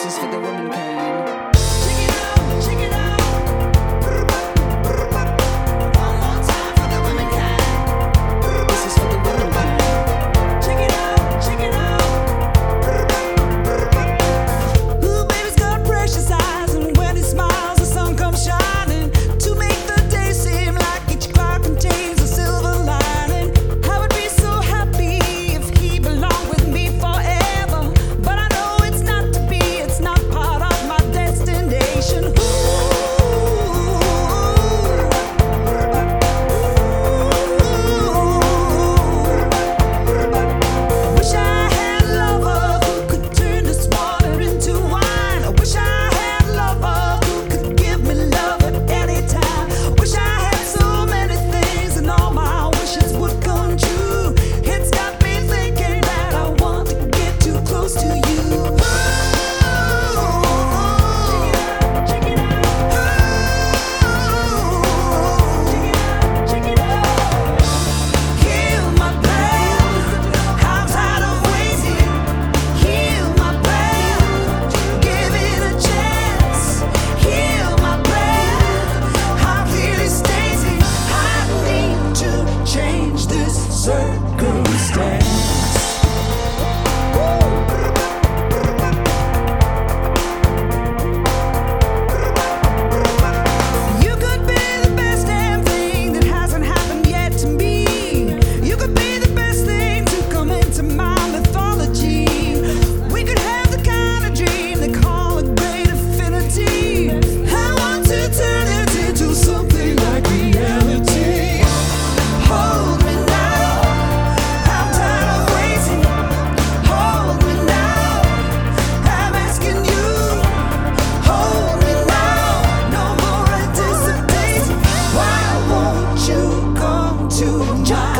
This is for the womankind. Check it out, check it out. One more time for the womankind. This is for the womankind. Check it out, check it out. Ooh, baby's got precious eyes, and when he smiles, the sun comes shining to make the day seem like each cloud contains a silver lining. I would be so happy if he belonged with me forever, but I know it's not to be. It's not part of my destination. Wish I had a lover who could turn this water into wine. I wish I had a lover who could give me love at any time. Wish I had so many things and all my wishes would come true. It's got me thinking that I want to get too close to you. Check it out, check it out. Heal my pain. I'm tired of waiting. Heal my pain. Give it a chance. Heal my pain. I'm clearly stating I need to change this circumstance. You could be the best damn thing that hasn't happened yet to me. You could be the best thing to come into my mythology. We could have the kind of dream they call a great affinity. I want to turn it into something like reality. Hold me now, I'm tired of waiting. Hold me now, I'm asking you. Hold me now, no more anticipating. Why won't you come to my